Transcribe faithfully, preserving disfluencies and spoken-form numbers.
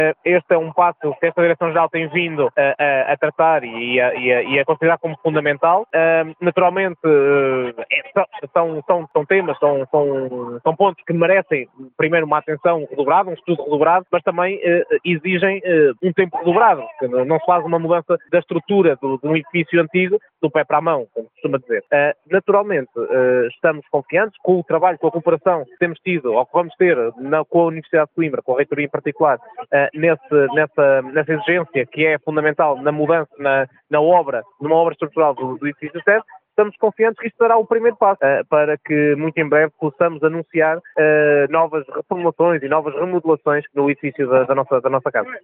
Este é um passo que esta Direção-Geral tem vindo a, a, a tratar e a, e, a, e a considerar como fundamental. Uh, naturalmente, uh, é, são, são, são temas, são, são, são pontos que merecem, primeiro, uma atenção redobrada, um estudo redobrado, mas também uh, exigem uh, um tempo redobrado, porque não se faz uma mudança da estrutura do, de um edifício antigo do pé para a mão, como se costuma dizer. Uh, naturalmente, uh, estamos confiantes com o trabalho, com a cooperação que temos tido, ou que vamos ter na, com a Universidade de Coimbra, com a reitoria em particular, uh, nesse, nessa, nessa exigência que é fundamental na mudança, na, na obra, numa obra estrutural do, do edifício sede. Estamos confiantes que isto será o primeiro passo uh, para que muito em breve possamos anunciar uh, novas reformulações e novas remodelações no edifício da, da, nossa, da nossa casa.